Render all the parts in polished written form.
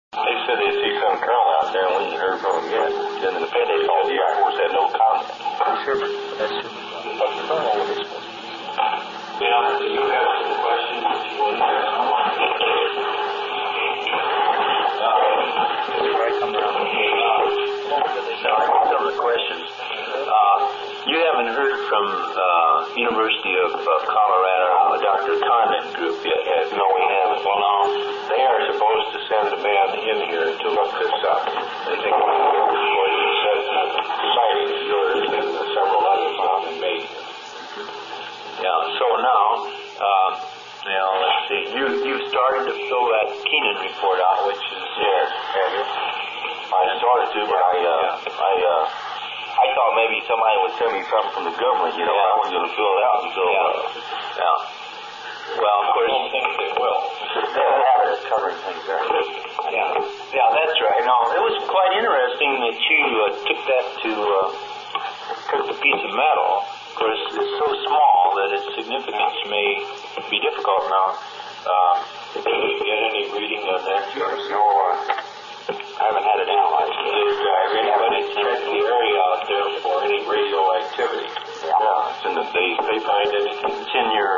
They said they see some colonel out there, and we hadn't heard from him yet. And then the Fed, they called the Air Force, had no comment. That's super. But the colonel was supposed to. Yeah, do you have some questions that you want to ask? Before I come around, some of the questions. You haven't heard from University of Colorado, Dr. Condon group yet? No, we haven't. Well, now, they are supposed to send a man in here to look this up. They think we're going to set sightings, yours and several others on in May. Yeah, so now, let's see. You've started to fill that Keenan report out, which is... Yes, have you? I started to, but I thought maybe somebody would tell me something from the government, you know. I wasn't going to fill it out until... Well, of course... I don't think they will. They have a habit of covering things there. Yeah, that's right. No, it was quite interesting that you took the piece of metal. Of course, it's so small that its significance may be difficult now. Did you get any reading on that, George? No, I haven't had it analyzed. Did anybody check the area out there for any radioactivity? Yeah. It's in the base. They find anything? It's in your...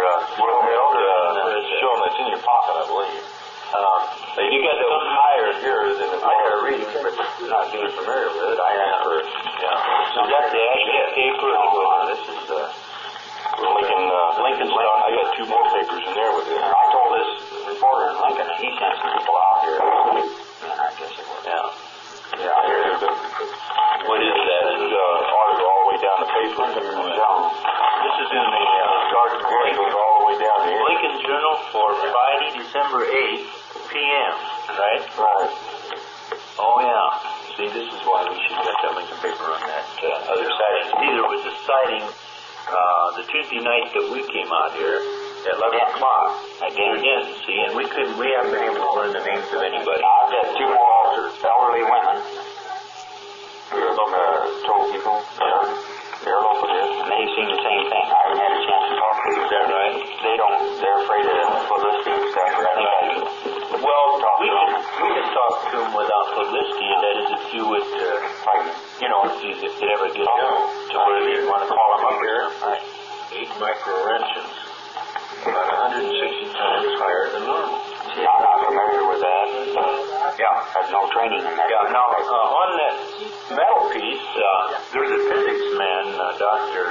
it's in your pocket, I believe. You got those higher here than the higher reading, but not being familiar with it, I asked for... So that's the actual paper. This is Lincoln stuff. I got two more papers in there with it. I told this reporter in Lincoln, he sent some people out here. I guess it was. Yeah, here's the... What is that? This is article all the way down the paper. This is in the Sergeant Gray goes all the way down here. Lincoln Journal for Friday, December 8th, p.m., right? Right. Oh, yeah. See, this is why we should get that Lincoln paper on that other sighting. See, there was a sighting the Tuesday night that we came out here at 11 o'clock. Again, see, and we haven't been able to learn the names of anybody. I've got two more officers, elderly women. Told people, they're local here, and they've seen the same thing. I haven't had a chance to talk to them. Is that right? They're afraid of publicity and stuff. Well, we can talk to them without publicity, and that is if you would, if it ever get to where you want to call them up here. 8 microrentions, about 160 times higher than normal. See, I'm not familiar with that. I have no training in that. Yeah, now, on that metal piece, there's a physics man, Dr.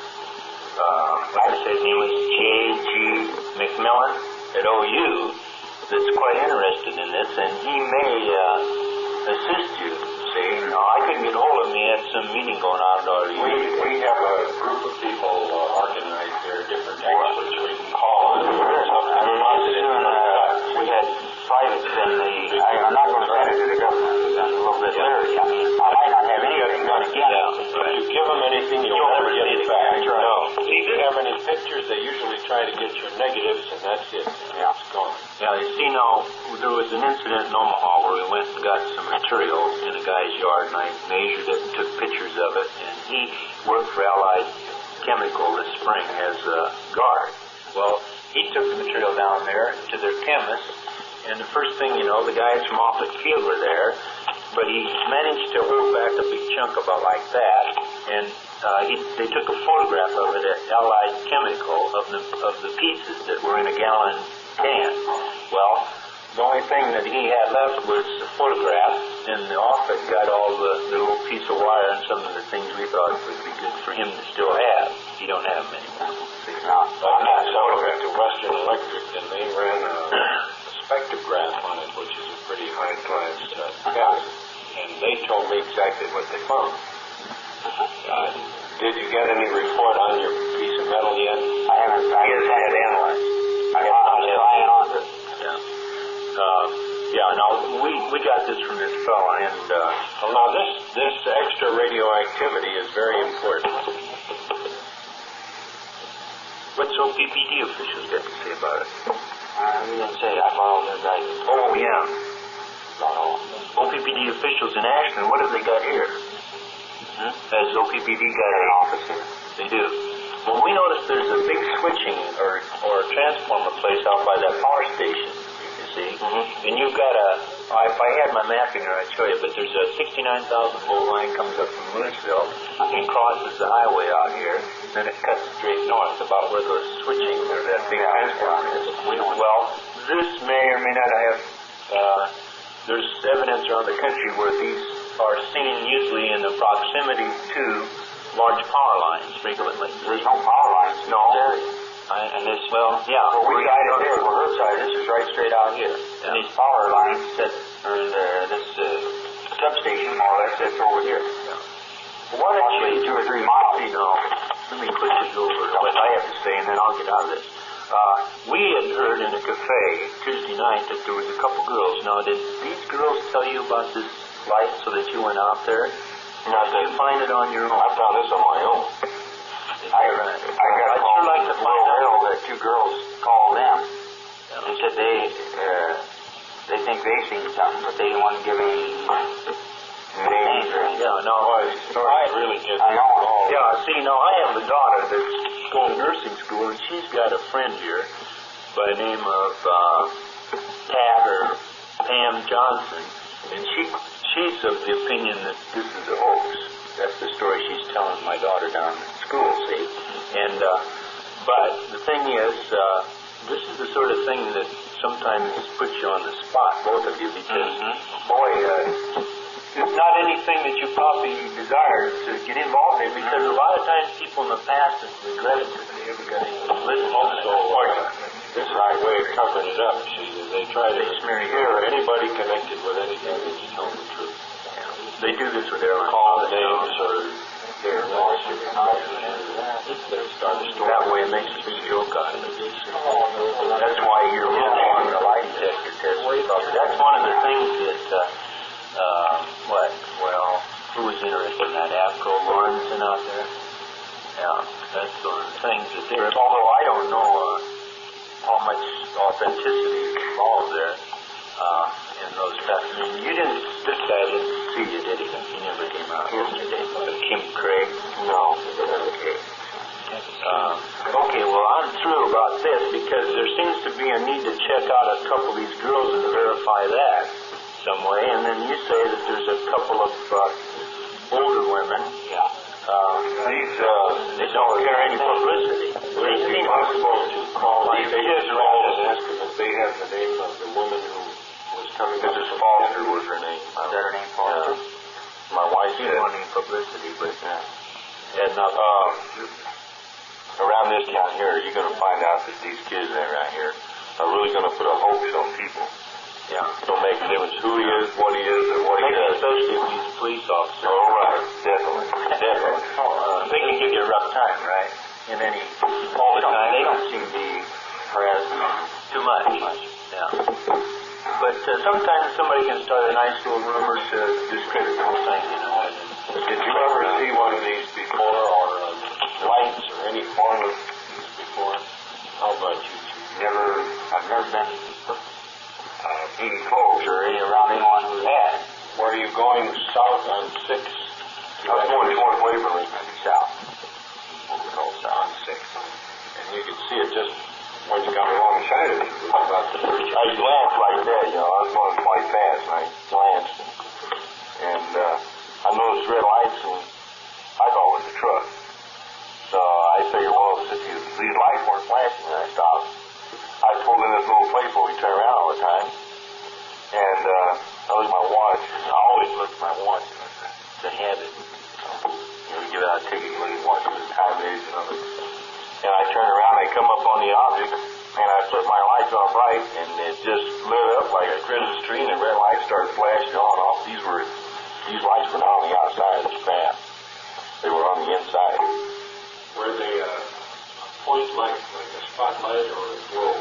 His name was J.G. McMillan at OU, that's quite interested in this, and he may assist you. See, I couldn't get hold of him. He had some meeting going on at RU. We have a group of people organized there, different experts we can call. We had privates in the... I'm not going to send it to the government. It's a little bit leery. I mean, I might not have anything done again. If you give them anything, you'll never get it back. No. If you have any pictures, they usually try to get your negatives, and that's it. It's gone. Yeah, you see now, there was an incident in Omaha where we went and got some material in a guy's yard, and I measured it and took pictures of it, and he worked for Allied Chemical this spring as a guard. Well, he took the material down there to their chemist, and the first thing you know, the guys from Offutt Field were there, but he managed to hold back a big chunk about like that, and they took a photograph of it at Allied Chemical of the pieces that were in a gallon can. Well, the only thing that he had left was a photograph, and the Offutt got all the little piece of wire and some of the things we thought would be good for him to still have. He don't have them anymore. I photographed to Western Electric, and they ran a spectrograph on it, which is a pretty high-class test, and they told me exactly what they found. Did you get any report on your piece of metal yet? I haven't had it analyzed. I'm relying on it. Now, we got this from this fellow, and now this extra radioactivity is very important. What's OPPD officials got to say about it? We didn't say. I borrowed their guidance. Oh, yeah. OPPD officials in Ashland, what have they got here? Has OPPD got an office here? They do. Well, we noticed there's a big switching or transformer place out by that power station, you see. And you've got a If I had my map in here, I'd show you, but there's a 69,000 volt line comes up from Louisville and crosses the highway out here, then it cuts straight north about where those switching or that big transformer is. Well, this may or may not have, there's evidence around the country where these are seen usually in the proximity to large power lines frequently. There's no power lines. No. And this, well, yeah. Well, we got it there. Well, her side, this is right straight out here. Yeah. And these power lines that are in this substation, more or less, that's over here. Yeah. Well, why don't you 2 or 3 miles? You know, let me quickly go over what I have to say, and then I'll get out of this. We had heard in a cafe Tuesday night that there was a couple girls. Now, did these girls tell you about this light so that you went out there? Not that you find it on your own? I found this on my own. I'd sure like to find out that 2 girls called them and said they think they've seen something, but they didn't want to give any names or anything. Yeah, no. I really get I know. Yeah, see, now I have a daughter that's going to nursing school, and she's got a friend here by the name of Pat or Pam Johnson, and she's of the opinion that this is a hoax. That's the story she's telling my daughter down at school, see? And, but the thing is, this is the sort of thing that sometimes puts you on the spot, both of you, because, boy, it's not anything that you probably desire to get involved in, because a lot of times people in the past have regretted that they ever got into listen. Also, this is a way of covering it up. They try to smear here anybody connected with anything that you tell the truth. They do this with airline Call the names or their lawsuit. That way it makes a big joke out of it. That's why you're on the lie detector test. That's one of the things that, who was interested in that? Avco Lawrenson out there? Yeah, that's one of the things that they're, although I don't know how much authenticity is involved there in those stuff. I mean, this guy didn't see you, did he? He never came out yesterday. Kim Craig? No. Okay. Okay, well, I'm through about this because there seems to be a need to check out a couple of these girls and to verify that some way. And then you say that there's a couple of older women. Yeah. They don't carry any publicity. They seem supposed to call these kids around and ask them if they have the name of the woman who was coming. Mrs. Foster was her name. Is that her name, Foster? My wife didn't said. want any publicity, but And around this town here, you're going to find out that these kids around here are really going to put a hoax on people. yeah. Don't make a difference who he is, what he is, or what he does. Especially if he's a police officer. Oh, right. Definitely. Definitely. They can give you a rough time, right? In any, all the time. They don't seem to be harassing Too much. Yeah. But sometimes somebody can start a nice little rumor to discredit the whole thing, you know. Did you ever see one of these before, or lights, or any form of these before? How about you? I've never been eating folks or around anyone who had. Were you going south on 6? I was going towards Waverly, south. What we call south on 6. And you could see it just when you got alongside of it. I glanced like that, you know. I was going quite fast, and I glanced. And I noticed red lights, and I thought it was a truck. So I figured, well, if these lights weren't flashing, I stopped. I pulled in this little place where we turn around all the time. And I looked at my watch. I always look at my watch. It's a habit. You know, you give out a ticket, you look at your watch, what the time is, you know. And I turn around, I come up on the object, and I put my lights on bright, and it just lit up like a Christmas tree, and the red lights started flashing on and off. These lights were not on the outside of the craft. They were on the inside. Were they a point light, like a spotlight, or a glow?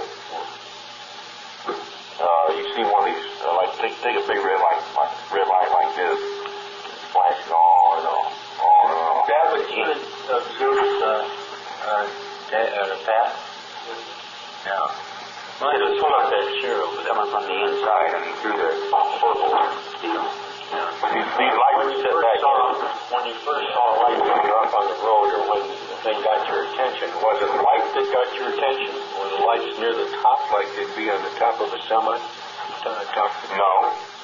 You see one of these, take a big red light like this, flashing on and on, on and on. That would even observe Pat? Yeah. Mine was like that Cheryl, but Coming from the inside, I mean, through the purple steel. These lights set back in. When you first saw a light coming up on the road, or when the thing got your attention, was it light that got your attention? Were the lights near the top, like they'd be on the top of a semi? No.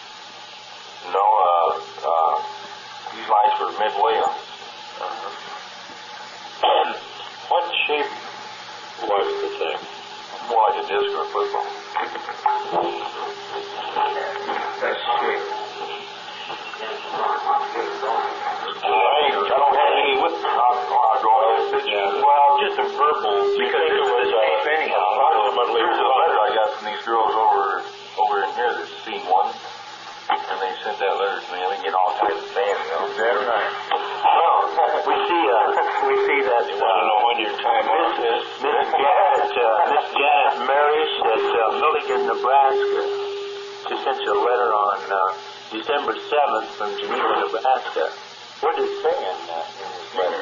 December 7th from Geneva, Nebraska. What did it say in this letter?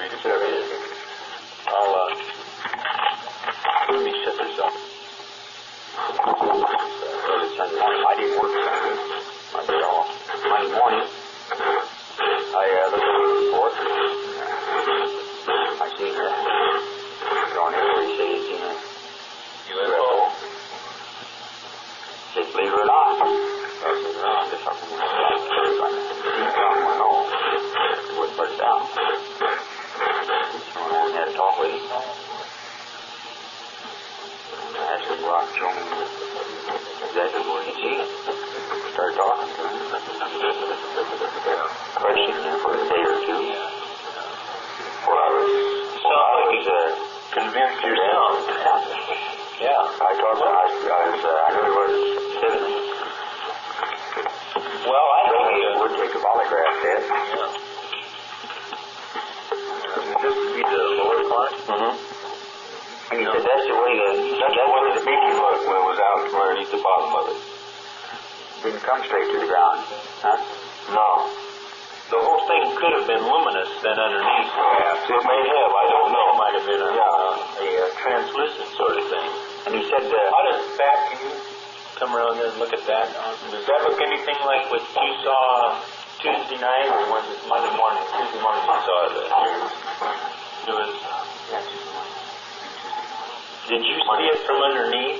Let me shut this up. I didn't work Saturday. I did all Monday morning. I looked at the report. I seen on here where he said he'd seen a UFO. He said, believe it or not. I said, no, I guess I'm going to seen something. I know. It wouldn't put it down. So I had a talk with him. I asked him to go out and show me exactly what he'd seen. Started talking to him. Questioned him for a day or two. Well, I was... he's convinced yourself. Yeah. I thought that I knew he was sitting. Well, I think he would take a polygraph test. Yeah. This would be the lower part? Mm-hmm. And he said that's the way the beaky looked when it was out from underneath the bottom of it. Didn't come straight to the ground. Huh? No. The whole thing could have been luminous then underneath. Yeah, it may have. I don't know. It might have been a translucent sort of thing. And he said, how does that, can you come around there and look at that? Does that look anything like what you saw Tuesday night, or was it Monday morning? Tuesday morning you saw it. It was... Did you see it from underneath?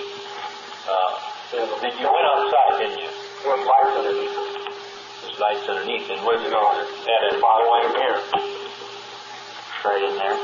You went outside, didn't you? There was lights underneath. There's lights underneath. And where's it on? At a following here. Right in there.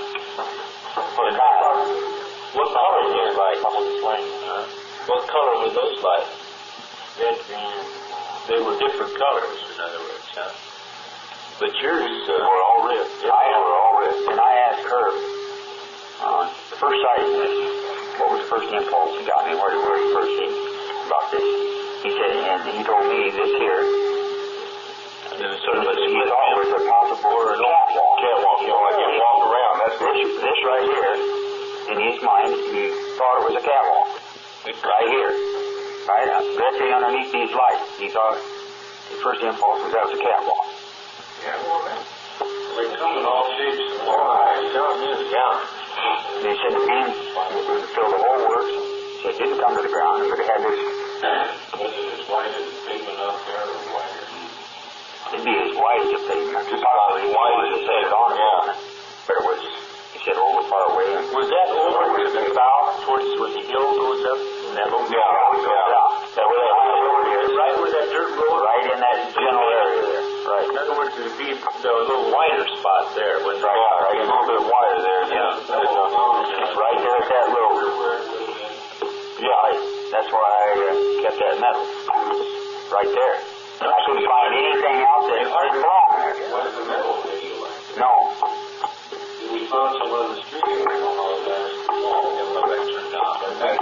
What color were those lights? What color were those lights? Red, green. They were different colors, in other words, huh? But yours were all red. I were all red. And I asked her, the first sight, what was the first impulse he got me? Where he first seen about this? He said, and he told me this here. It was sort of a he thought it was a possible catwalk. Catwalk, you know, like you walk around. That's this right here. In his mind, he thought it was a catwalk. Right here. Right? Directly underneath these lights. He thought the first impulse was that was a catwalk. Yeah, well, they come in all shapes and all sizes. Yeah. And he said the beam filled the whole works. He said it didn't come to the ground, but it had this. Was it as wide as the pavement up there or wider? It'd be as wide as the pavement. Just about as wide as it said on it. Yeah. But it was, he said, over far away. Was that over to the south, towards where the hill goes up? That little That way right where that dirt road, right in that general area there. Right. In other words, it'd be the little wider spot there. When right, right, a little bit wider there. Yeah. Right there at that little. Yeah, that's why I kept that metal. Right there. I couldn't find anything else that didn't belong there. What is the metal feel like? No. We found some on the street. I don't know how that turned out.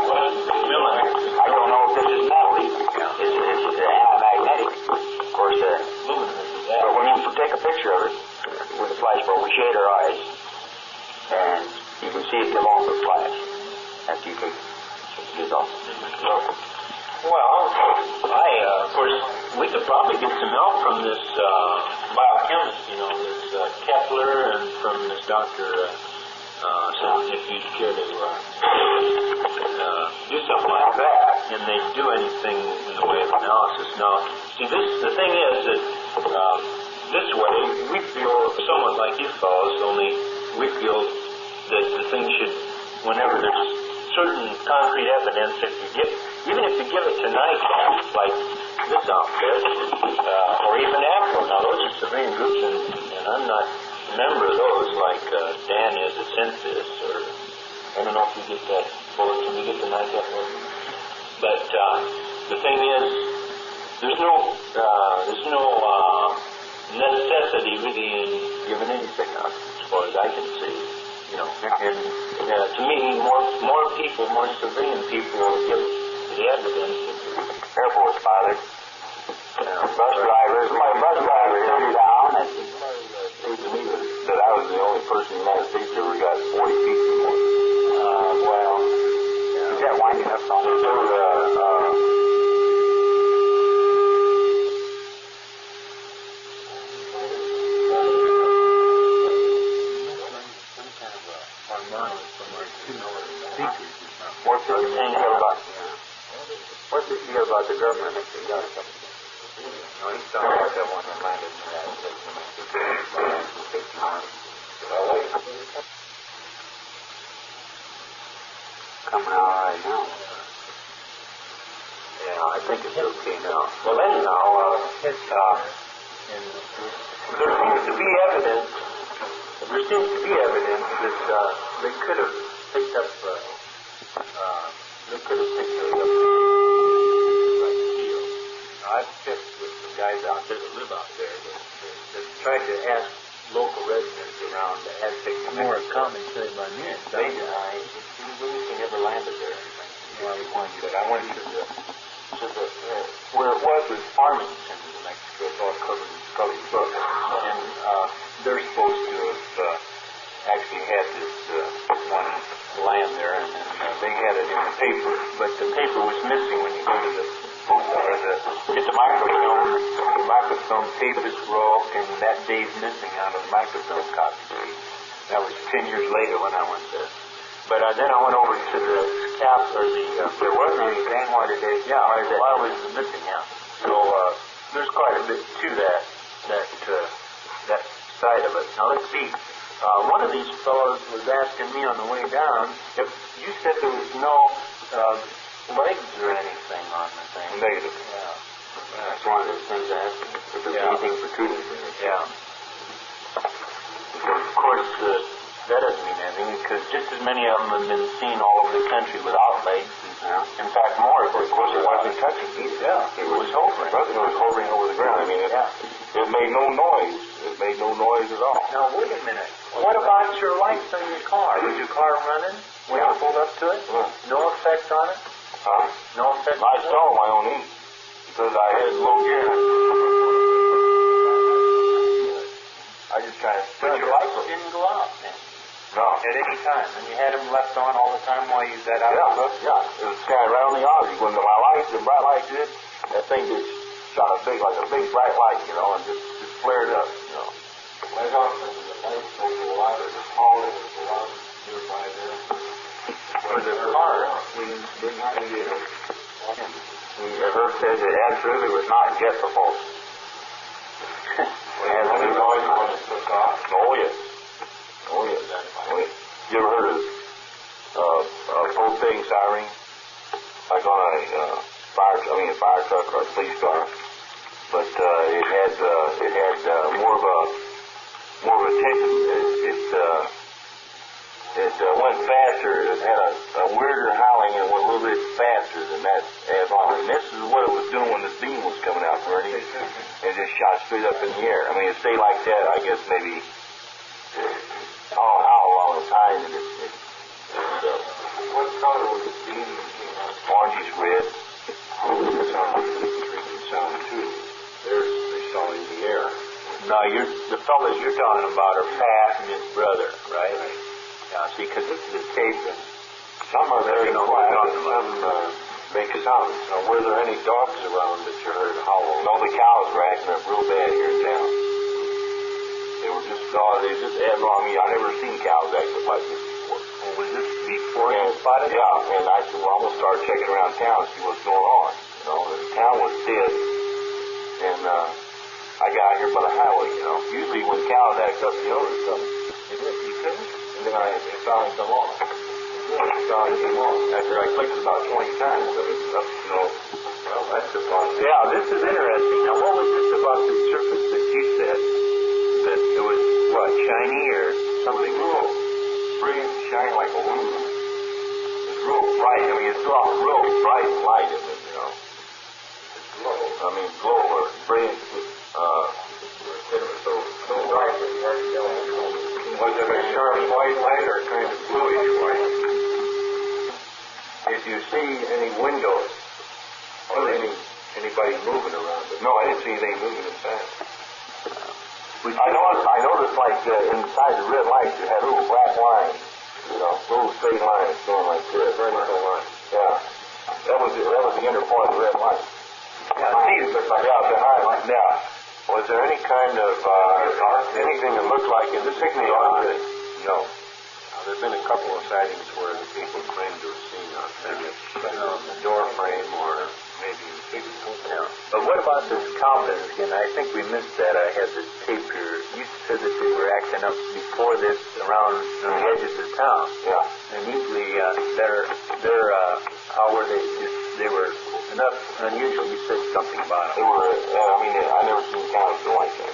I don't know if this is metal even. It's anti-magnetic. Of course, but when you take a picture of it with a flash bulb, we shade our eyes, and you can see it give off the flash after you take it off. Well, of course, we could probably get some help from this biochemist, this Kepler, and from this Dr. If you'd care to do something like that, and they do anything in the way of analysis. Now, see, the thing is that this way, we feel somewhat like you fellows, only we feel that the thing should, whenever there's certain concrete evidence, even if you give it tonight, like this outfit, or even AFRO. Now, those are civilian groups, and I'm not a member of those, like Dan is at Synthesis, or I don't know if you get that bulletin. You get the night that one. But the thing is, there's no necessity really in giving anything up, as far as I can see. And to me, more people, more civilian people will give the evidence. Air Force pilot, bus drivers. My bus driver turned down and said to me that I was the only person in the United States that ever got 40 feet or more. Well, is that winding up on the Okay, now. Well, anyhow, there seems to be evidence. There seems to be evidence that they could have picked up. They could have picked it up. Like steel. Now, I've checked with some guys out there that live out there that tried to ask local residents around the Aztec. More commentary by me. They deny anything ever landed there. Well, I went to the where it was Farmington, New Mexico. It's all covered in Scully's book, and they're supposed to have actually had this one land there, and they had it in the paper, but the paper was missing when you go to the get the microfilm. The microfilm tape is broke, and that day's missing out of the microfilm copy. That was 10 years later when I went there. But then I went over to the cap, or there wasn't anything. Why did they? Yeah, why was it missing? Yeah. So there's quite a bit to that side of it. Now let's see. One of these fellows was asking me on the way down if you said there was no legs or anything on the thing. Negative. Yeah. That's one of those things I asked him. If there's anything protruding from it. Yeah. Because, of course, that doesn't mean anything, because just as many of them have been seen all over the country without legs. In fact, more. Of course, it wasn't touching either. Yeah. It was hovering. It was hovering over the ground. I mean, it made no noise. It made no noise at all. Now, wait a minute. What about your lights on your car? Was your car running when you pulled up to it? Yeah. No effect on it? Huh? No effect I saw my own eat because I had low gear. I just kind of. But your lights didn't go out then? No. At any time? And you had them left on all the time while you was out? Yeah. It was kind of right on the Aussie. When my lights, the bright lights did, that thing just shot like a big bright light, and just flared up, Right off into the lights over the water, the hallway was around nearby there. For the car? Herb says it absolutely was not jet propulsion. Any noise when it took off? Oh, yes. You ever heard of propane siren? Like on a fire truck or a police car. But it had more of a tension. It went faster. It had a weirder howling and went a little bit faster than that as on. And this is what it was doing when the beam was coming out from underneath. It just shot straight up in the air. I mean, it stayed like that, I guess, maybe, I don't know how long a time. What color was the beam that came out? Orangish red. Sound too. They saw in the air. No, the fellas you're talking about are Pat and his brother, right? Yeah, see, because this is a tape, and Some are very quiet, some make sounds. Were there any dogs around that you heard howl? No, the cows were acting up real bad here in town. I never seen cows act up like this before. Well, was this before you spotted it? Yeah, and I said, well, I'm going to start checking around town and see what's going on. The town was dead, and I got out here by the highway, Usually when cows act up, there's something. You couldn't? And then it finally come on. After I clicked it about 20 times, so it's up, well, that's the problem. Yeah, this is interesting. Now, what was this about the surface that you said? That it was, shiny or something? Real brilliant, shiny like aluminum. It's real bright. I mean, it's got a real bright light in it, It's glow or brilliant. So bright that you hardly know. Was it a sharp white light or kind of bluish white? If you see any windows or anybody moving around it. No, I didn't see anything moving inside. I noticed like inside the red lights it had little black lines, little straight lines going like this. Vertical lines. Yeah. That was the inner part of the red light. Behind. Yeah. Was there any kind of anything that looked like it? No. There's been a couple of sightings where the people claim to have seen a door frame or maybe Yeah. But what about this cow business again? I think we missed that. I had this tape here. You said that they were acting up before this around the edges of town. Yeah. And usually how were they? They were enough unusual. You said something about They it. were, I mean, I never seen cows do like that.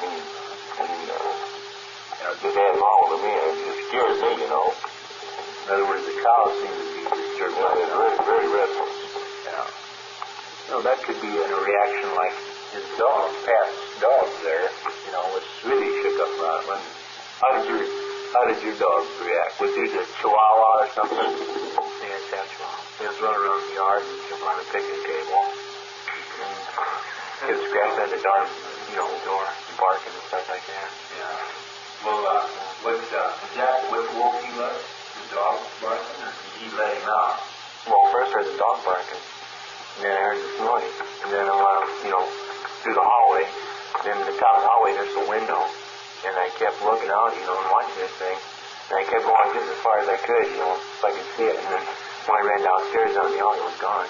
Just add wrong to me. It scares me, you know. In other words, the cows seem to be disturbed by They're that. very, very restless. Yeah. No, that could be in a reaction like his dog, Pat's dog there, was really shook up about it. How did your dog react? Was he the Chihuahua or something? Yeah, that's wrong. He was running around the yard and jump on the picnic table. He was scratching at the door, door, barking and stuff like that. Yeah. Well, Jack, what woke you up? The dog barking, or did he let him out? Well, first I heard the dog barking, and then I heard this noise, and then through the hallway, then in the top of the hallway there's a window, and I kept looking out, and watching this thing, and I kept going just as far as I could, so I could see it, and then when I ran downstairs down the alley, it was gone.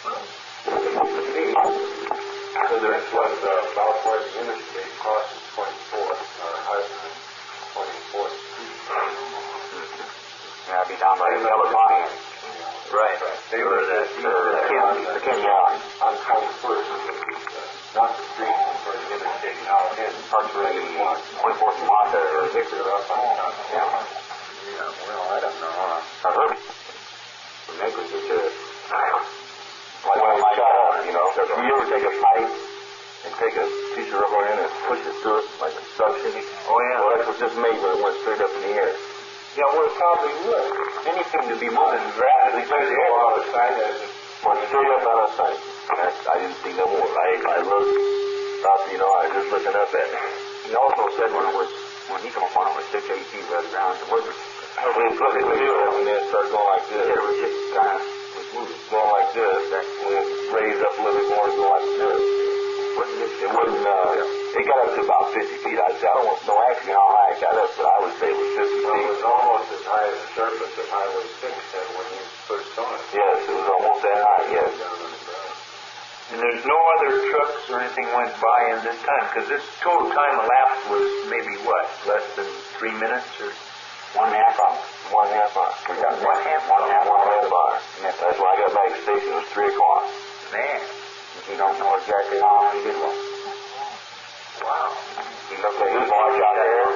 So there's what Southwest Interstate crosses 24th, Hudson, 24th Street. Yeah, I'd be down by the yellow line. Right. They were that, the kid, yeah. on 21st, not the street, but the interstate now, and parts of it 24th and Martha or Victor. up on the top. Yeah, well, I don't know. I heard it. The negligence is Like when I shut up, you ever take a pipe and take a piece of rubber in and push it through it like a suction? Oh, yeah. Well, that's what this made when it went straight up in the air. Yeah, well, it probably would. Anything to be moving rapidly through the air. Out of sight as it went straight up out of sight. I didn't see no more. I looked, I was just looking up at it. He also said when he come upon it was 6 to 8 feet above the ground, it wasn't. It when it started going like this. It was just kind of moving. Going like this. When it raised up a little bit more, it go like this. It wasn't, it got up to about 50 feet. I don't know actually how high it got up, but I would say it was 50 feet. It was almost as high as the surface of Highway 6 said when you first saw it. Yes, it was almost that high, yes. And there's no other trucks or anything went by in this time, because this total time elapsed was maybe less than 3 minutes or 1.5 hours. 1.5 hours. We got 1.5 hours. That's when I got back to the station. It was 3 o'clock. man. You don't know exactly how long he did one. Wow. He looked at his watch out there.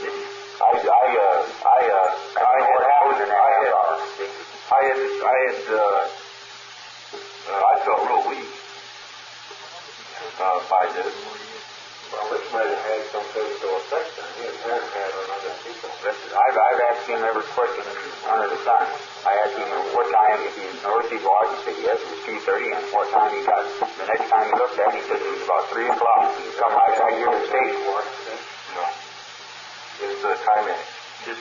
I felt real weak by this. Well, this might have had some physical effect on him. It has had on other people. I've asked him every question under the sun. I asked him what time, if he noticed his watch, he said yes, it was 2:30, and what time he got. The next time he looked at it, he said it was about 3 o'clock. He come right back here to the station. No. It's the timing. Just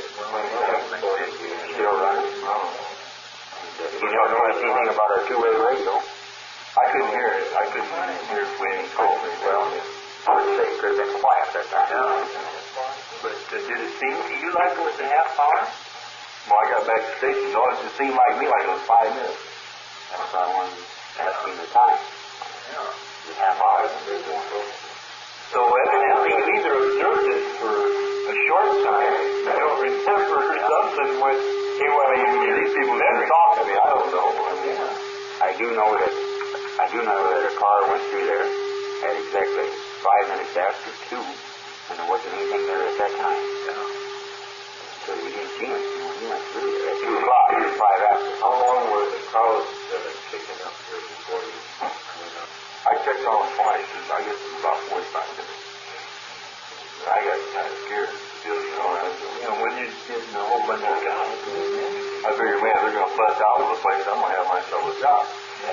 Still running. You don't know anything about our two-way radio. I couldn't hear it. I couldn't hear it when he called me. Well, I would say it could have been quiet that time. Yeah. But did it seem to you like it was a half hour? Well, I got back to the station. No, it just seemed like me like it was 5 minutes. That's why I wanted to ask him the time. The half hour. So evidently you either observed it for a short time, I don't remember, or something when he These people didn't talk to me. I don't know. I do know that a car went through there at exactly 5 minutes after 2, and there wasn't anything there at that time. So we didn't see him. He went through there at 2 o'clock. It was 5 after. How long were the cows kicking up here before you went up? I checked on them twice. I guess it was about 45 minutes. I got kind of scared. when you're getting a whole bunch of cows. I figured, man, they're going to bust out of the place. I'm going to have myself a job.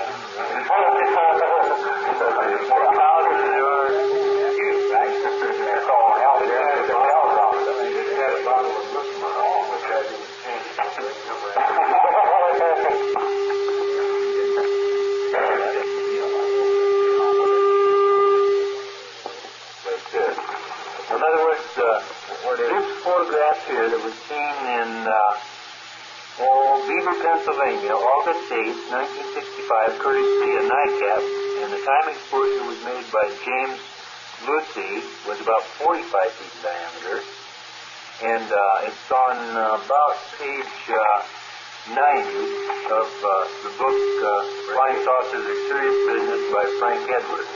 In other words, this photograph here that was seen in Beaver, Pennsylvania, August 8, 1965, courtesy of NICAP, and the time exposure was made by James Lucy, was about 45 feet in diameter, and it's on about page of the book Flying Saucers Are Serious Business by Frank Edwards.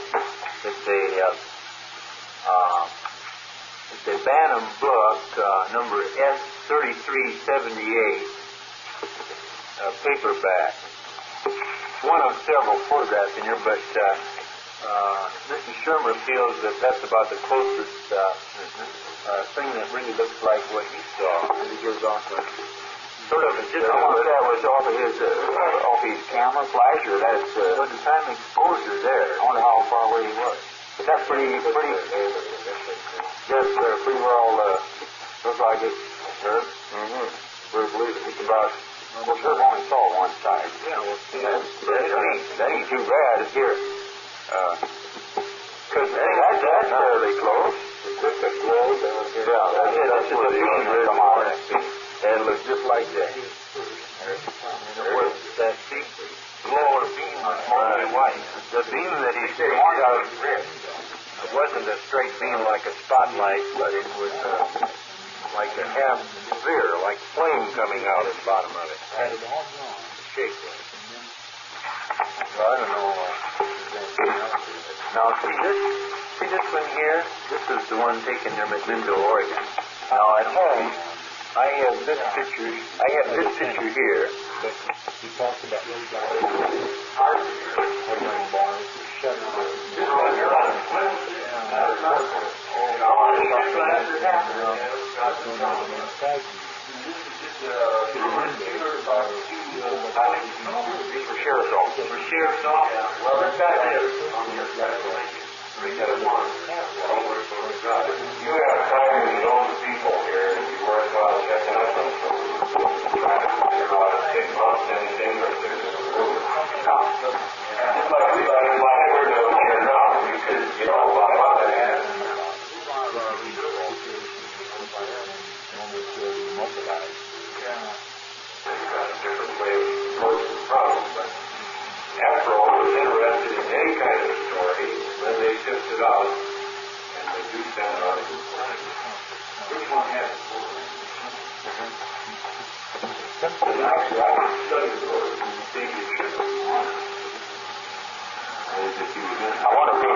It's a Bantam book, number S3378, paperback. One of several photographs in here, but Mr. Shermer feels that that's about the closest thing that really looks like what he saw. And he gives off a sort of just that was off his camera flash, or that's the time exposure there. I wonder how far away he was. But that's pretty well looks like it, sir. Mm-hmm. We're believing it's about. Well, sir, only saw one side. Yeah, well, that ain't too bad here. Because that's fairly close. It's just a glow down here. Yeah, that's just a beam that come out. And it looks just like that. That big glow or beam was mostly white. The beam that he pointed out wasn't a straight beam like a spotlight, but it was like a half sphere, like flame coming out at the bottom of it. Shape was. Well, I don't know. Now, see this one here? This is the one taken near McMinnville, Oregon. Now, at home, I have this picture here. He talked about those guys. For sheriff's office. For sheriff's office. Well, that's back there. You have time to know the people here. If you work out checking up on them. Trying to figure out if 6 months anything or 6 just like we like we're doing here now, because you know a lot about that. They've got a different way of approaching the problem, but after all, was interested in any kind of story, then they sift it out, and they do send it out. Which one has it? Actually, I can study those and think it should be one. I want to be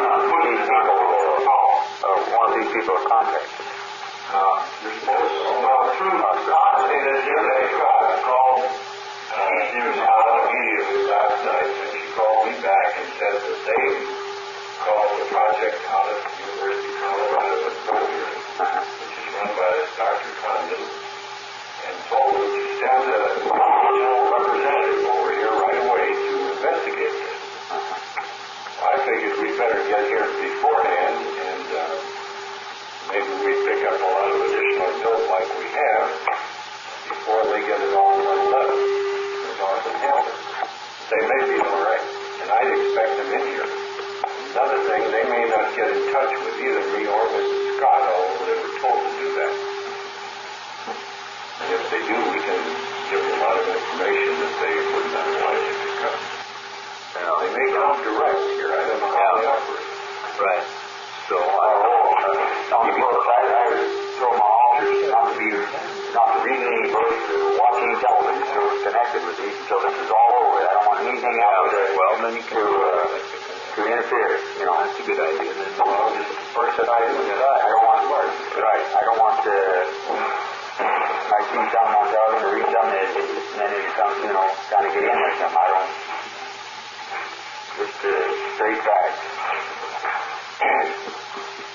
one of these people of contact. You're supposed to know through Scott. Say that here they called. She was out immediately last night, and she called me back and said that they called the project out of the University of Colorado at Boulder, which is run by this Dr. Condon, and told them to send a regional representative over here right away to investigate this. I figured we'd better get here beforehand, and maybe we'd pick up a lot of additional dope like we have before they get it all on level. As Arthur handled it. They may be all right, and I'd expect them in here. Another thing, they may not get in touch with either me or Mrs. Scott, although they were told to do that. And if they do, we can give them a lot of information that they wouldn't otherwise have picked up. Now, they may come direct here. I don't know how they operate. Right. So, I throw my officers not to read any books or watch any television shows connected with these until this is all over. I don't want anything else Then you can to interfere. You know, that's a good idea. Then just the first that I don't want words. Right. I don't want to. I see something on television or read something and then it comes, kind of get in with them. I don't. Just straight facts.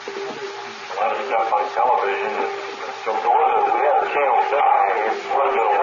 A lot of stuff on television. So we have a channel 7 in Woodville,